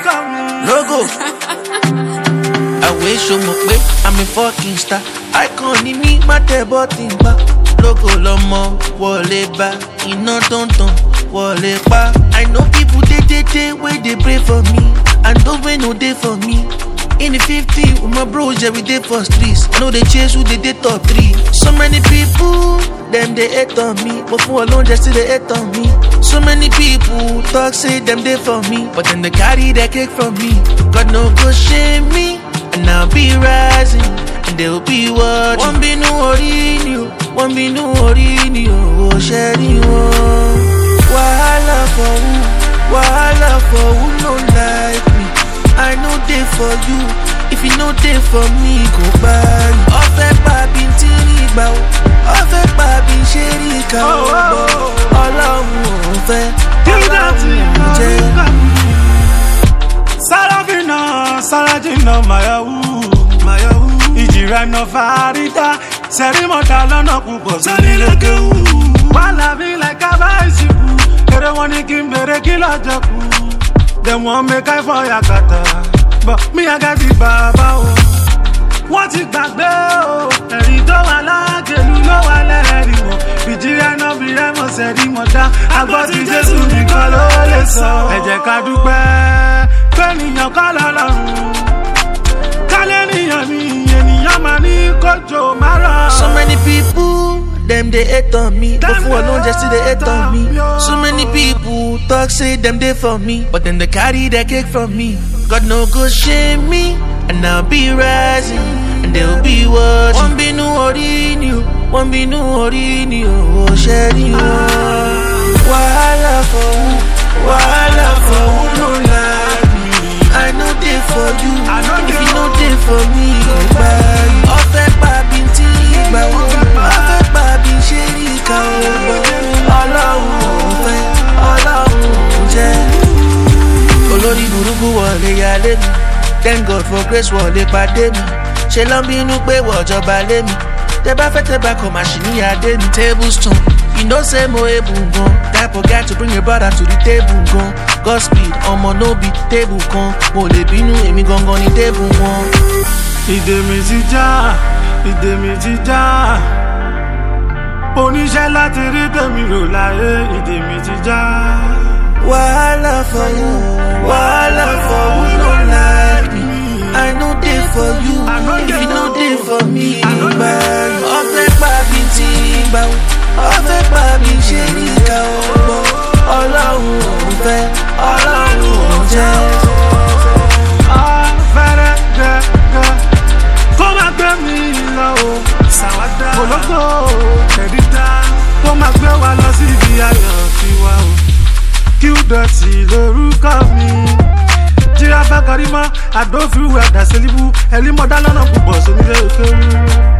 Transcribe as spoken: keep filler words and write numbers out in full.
Logo. I wish you mo pe, I'm a fucking star. Icon ni mi, ma te button ba. Logo lomo, wole ba. Iná tonton, wole pa. I know people they they they where they pray for me, and those wey no dey for me. In the fifty, with my bros, yeah, we dey for streets. I know they chase who they dey top three. So many people, them they hate on me, but for alone just still they hate on me. So many people talk say them they for me, but then they carry their cake from me. God no go shame me, and I'll be rising, and they'll be watching. One be no worry, one be no worry, oh sharing one. Wahala for who, wahala for who no like me. I know they for you, if you know they for me, go buy. Ofe papi tiri gba o, ofe papi sheri ka o bo. Ọlọ́run ofe, Ọlọ́run jẹ́. Sarafina, Sarajina, Mayawu, Mayawu. Ìjìrà náà Farida, Sẹ́rímọ̀tà lọ́nà púpọ̀ sẹ́rílẹ̀kẹ̀wù. Wàhálà bí like kábàáṣìkù, èrè wọn ní kí n bèrè kí lọ́jọ́ kù. Them want make I for your kata, but me I got the baba o. What it back there? Ẹ̀rí tó wà lágẹ̀lú ló wà lẹ́rìí wọ̀. Bìjìrẹ́ náà bí rẹ́ mọ̀ sẹ́rí mọ̀ dá. Àgbọ̀ tí Jésù nìkan ló lè sọ. Ẹ jẹ́ ká dúpẹ́ pẹ́nìyàn kọ́ lọ́lọ́run. Kálẹ̀ nìyàn ni ènìyàn máa ní kójò má rọ̀. So many people, them they hate on me, but for alone just still they hate on me. So many people talk say them they for me, but then they carry their cake from me. God no go shame me, and I'll be rising, and they'll be watching. One be no worry, one be no worry, oh sharing one. Wahala for who, wahala for who no like me. I know they for you, if you know they for me, go buy. Ofe papi tiri gba o, ofe papi sheri ka o bo. Ọlọ́run ofe, Ọlọ́run jẹ́. Olórí burúkú wọlé yálé mi, thank God for grace wọlé pàdé mi. Ṣé ló ń bínú pé wọ́jọba lé mi? Tẹ́ bá fẹ́ tẹ́ bá kọ̀ máa ṣì ní adé mi. Tablestone, you know say mo ebu gan. Type of guy to bring your brother to the table gan. Godspeed, ọmọ no be table kan. Mo lè bínú èmi gangan ní table wọn. Ìdè mi ti já, ìdè mi ti já. Oníṣẹ́ láti rí tèmi rò láyé, ìdè mi ti já. Wahala for you, wahala for who no like me. I know they for you, if you know they for me, go buy. Ofe papi tiri gba o, ofe papi sheri ka o bo. Ọlọ́run ofe, Ọlọ́run jẹ́. Ọ̀fẹ́rẹ́ gẹ́gẹ́, kó má gbé mi lọ o. Sàwádà ológo ẹ̀dídá, kó má gbé wa lọ síbi ayọ̀ tiwa o. Qdotty lórúkọ mi. Jíráfẹ́ Karimo, àdófin wẹ̀ dàsẹ́líbù, ẹ̀límọ̀dá lọ́nà púpọ̀ sónílé òkè.